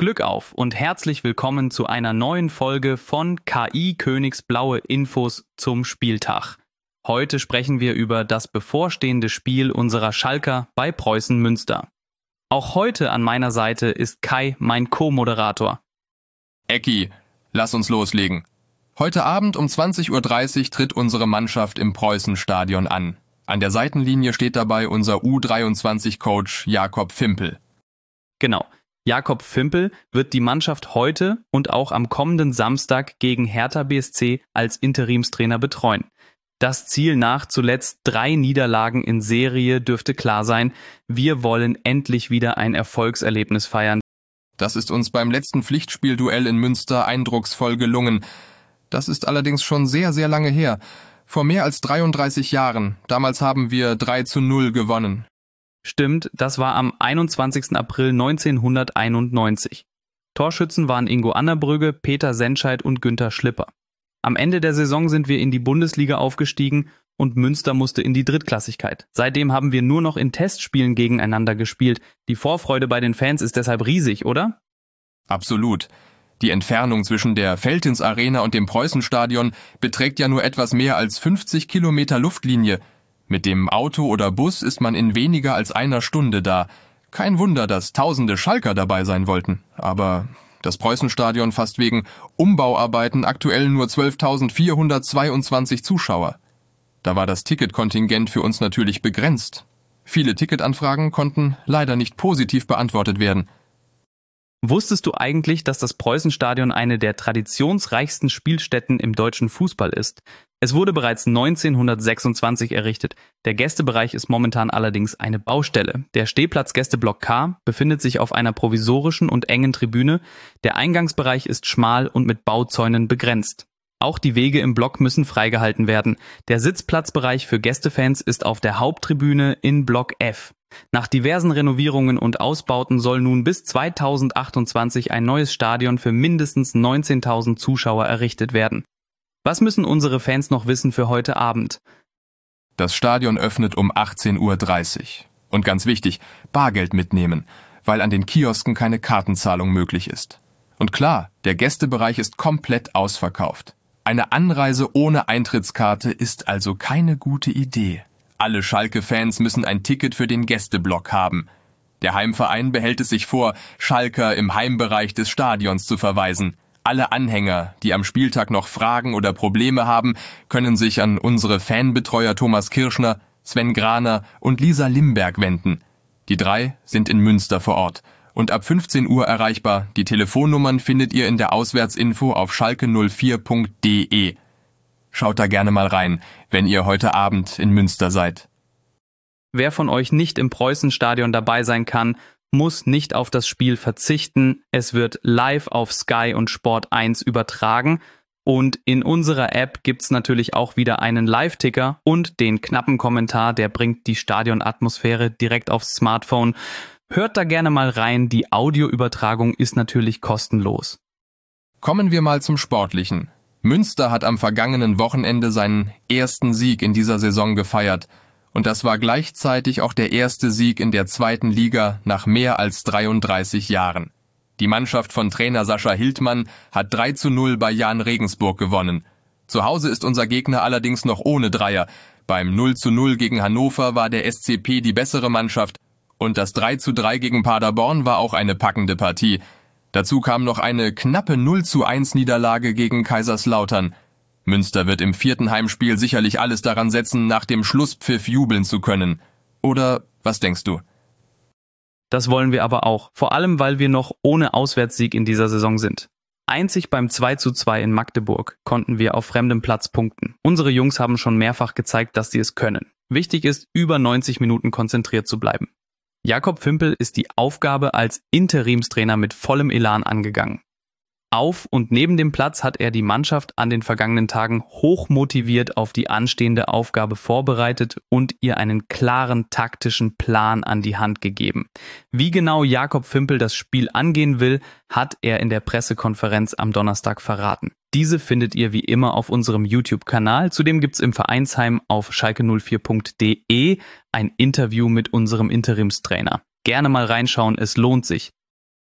Glück auf und herzlich willkommen zu einer neuen Folge von KI Königsblaue Infos zum Spieltag. Heute sprechen wir über das bevorstehende Spiel unserer Schalker bei Preußen Münster. Auch heute an meiner Seite ist Kai, mein Co-Moderator. Ecki, lass uns loslegen. Heute Abend um 20:30 Uhr tritt unsere Mannschaft im Preußenstadion an. An der Seitenlinie steht dabei unser U23-Coach Jakob Fimpel. Genau, Jakob Fimpel wird die Mannschaft heute und auch am kommenden Samstag gegen Hertha BSC als Interimstrainer betreuen. Das Ziel nach zuletzt 3 Niederlagen in Serie dürfte klar sein. Wir wollen endlich wieder ein Erfolgserlebnis feiern. Das ist uns beim letzten Pflichtspielduell in Münster eindrucksvoll gelungen. Das ist allerdings schon sehr, sehr lange her. Vor mehr als 33 Jahren. Damals haben wir 3:0 gewonnen. Stimmt, das war am 21. April 1991. Torschützen waren Ingo Annerbrügge, Peter Sentscheid und Günther Schlipper. Am Ende der Saison sind wir in die Bundesliga aufgestiegen und Münster musste in die Drittklassigkeit. Seitdem haben wir nur noch in Testspielen gegeneinander gespielt. Die Vorfreude bei den Fans ist deshalb riesig, oder? Absolut. Die Entfernung zwischen der Veltins Arena und dem Preußenstadion beträgt ja nur etwas mehr als 50 Kilometer Luftlinie. Mit dem Auto oder Bus ist man in weniger als einer Stunde da. Kein Wunder, dass tausende Schalker dabei sein wollten. Aber das Preußenstadion fasst wegen Umbauarbeiten aktuell nur 12.422 Zuschauer. Da war das Ticketkontingent für uns natürlich begrenzt. Viele Ticketanfragen konnten leider nicht positiv beantwortet werden. Wusstest du eigentlich, dass das Preußenstadion eine der traditionsreichsten Spielstätten im deutschen Fußball ist? Es wurde bereits 1926 errichtet. Der Gästebereich ist momentan allerdings eine Baustelle. Der Stehplatz Gästeblock K befindet sich auf einer provisorischen und engen Tribüne. Der Eingangsbereich ist schmal und mit Bauzäunen begrenzt. Auch die Wege im Block müssen freigehalten werden. Der Sitzplatzbereich für Gästefans ist auf der Haupttribüne in Block F. Nach diversen Renovierungen und Ausbauten soll nun bis 2028 ein neues Stadion für mindestens 19.000 Zuschauer errichtet werden. Was müssen unsere Fans noch wissen für heute Abend? Das Stadion öffnet um 18:30 Uhr. Und ganz wichtig, Bargeld mitnehmen, weil an den Kiosken keine Kartenzahlung möglich ist. Und klar, der Gästebereich ist komplett ausverkauft. Eine Anreise ohne Eintrittskarte ist also keine gute Idee. Alle Schalke-Fans müssen ein Ticket für den Gästeblock haben. Der Heimverein behält es sich vor, Schalker im Heimbereich des Stadions zu verweisen. Alle Anhänger, die am Spieltag noch Fragen oder Probleme haben, können sich an unsere Fanbetreuer Thomas Kirschner, Sven Graner und Lisa Limberg wenden. Die 3 sind in Münster vor Ort und ab 15 Uhr erreichbar. Die Telefonnummern findet ihr in der Auswärtsinfo auf schalke04.de. Schaut da gerne mal rein, wenn ihr heute Abend in Münster seid. Wer von euch nicht im Preußenstadion dabei sein kann, muss nicht auf das Spiel verzichten. Es wird live auf Sky und Sport 1 übertragen. Und in unserer App gibt's natürlich auch wieder einen Live-Ticker und den knappen Kommentar, der bringt die Stadionatmosphäre direkt aufs Smartphone. Hört da gerne mal rein, die Audioübertragung ist natürlich kostenlos. Kommen wir mal zum Sportlichen. Münster hat am vergangenen Wochenende seinen ersten Sieg in dieser Saison gefeiert. Und das war gleichzeitig auch der erste Sieg in der 2. Liga nach mehr als 33 Jahren. Die Mannschaft von Trainer Sascha Hildmann hat 3:0 bei Jahn Regensburg gewonnen. Zu Hause ist unser Gegner allerdings noch ohne Dreier. Beim 0:0 gegen Hannover war der SCP die bessere Mannschaft und das 3:3 gegen Paderborn war auch eine packende Partie. Dazu kam noch eine knappe 0:1 Niederlage gegen Kaiserslautern. Münster wird im 4. Heimspiel sicherlich alles daran setzen, nach dem Schlusspfiff jubeln zu können. Oder was denkst du? Das wollen wir aber auch, vor allem weil wir noch ohne Auswärtssieg in dieser Saison sind. Einzig beim 2:2 in Magdeburg konnten wir auf fremdem Platz punkten. Unsere Jungs haben schon mehrfach gezeigt, dass sie es können. Wichtig ist, über 90 Minuten konzentriert zu bleiben. Jakob Fimpel ist die Aufgabe als Interimstrainer mit vollem Elan angegangen. Auf und neben dem Platz hat er die Mannschaft an den vergangenen Tagen hoch motiviert auf die anstehende Aufgabe vorbereitet und ihr einen klaren taktischen Plan an die Hand gegeben. Wie genau Jakob Fimpel das Spiel angehen will, hat er in der Pressekonferenz am Donnerstag verraten. Diese findet ihr wie immer auf unserem YouTube-Kanal. Zudem gibt's im Vereinsheim auf schalke04.de ein Interview mit unserem Interimstrainer. Gerne mal reinschauen, es lohnt sich.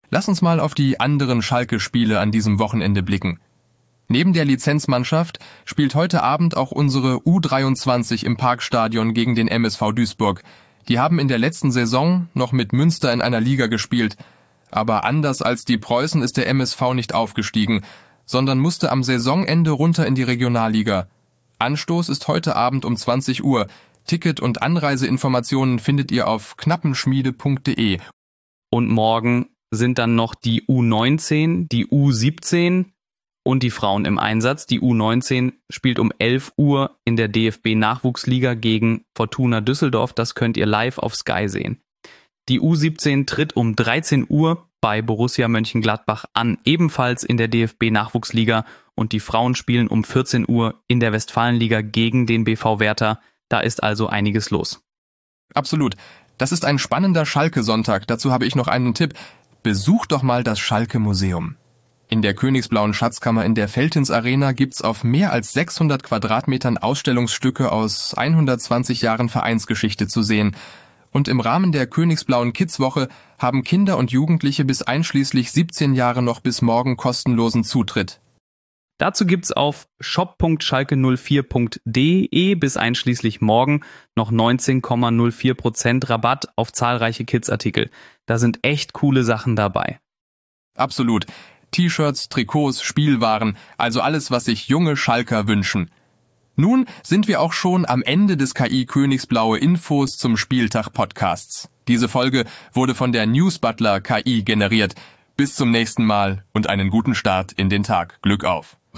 Lass uns mal auf die anderen Schalke-Spiele an diesem Wochenende blicken. Neben der Lizenzmannschaft spielt heute Abend auch unsere U23 im Parkstadion gegen den MSV Duisburg. Die haben in der letzten Saison noch mit Münster in einer Liga gespielt. Aber anders als die Preußen ist der MSV nicht aufgestiegen, sondern musste am Saisonende runter in die Regionalliga. Anstoß ist heute Abend um 20 Uhr. Ticket- und Anreiseinformationen findet ihr auf knappenschmiede.de. Und morgen sind dann noch die U19, die U17 und die Frauen im Einsatz. Die U19 spielt um 11 Uhr in der DFB-Nachwuchsliga gegen Fortuna Düsseldorf. Das könnt ihr live auf Sky sehen. Die U17 tritt um 13 Uhr bei Borussia Mönchengladbach an, ebenfalls in der DFB-Nachwuchsliga. Und die Frauen spielen um 14 Uhr in der Westfalenliga gegen den BV Werther. Da ist also einiges los. Absolut. Das ist ein spannender Schalke-Sonntag. Dazu habe ich noch einen Tipp. Besucht doch mal das Schalke-Museum. In der Königsblauen Schatzkammer in der Veltins Arena gibt's auf mehr als 600 Quadratmetern Ausstellungsstücke aus 120 Jahren Vereinsgeschichte zu sehen. Und im Rahmen der Königsblauen Kids-Woche haben Kinder und Jugendliche bis einschließlich 17 Jahre noch bis morgen kostenlosen Zutritt. Dazu gibt's auf shop.schalke04.de bis einschließlich morgen noch 19,04% Rabatt auf zahlreiche Kids-Artikel. Da sind echt coole Sachen dabei. Absolut. T-Shirts, Trikots, Spielwaren, also alles, was sich junge Schalker wünschen. Nun sind wir auch schon am Ende des KI Königsblaue Infos zum Spieltag Podcasts. Diese Folge wurde von der Newsbutler KI generiert. Bis zum nächsten Mal und einen guten Start in den Tag. Glück auf!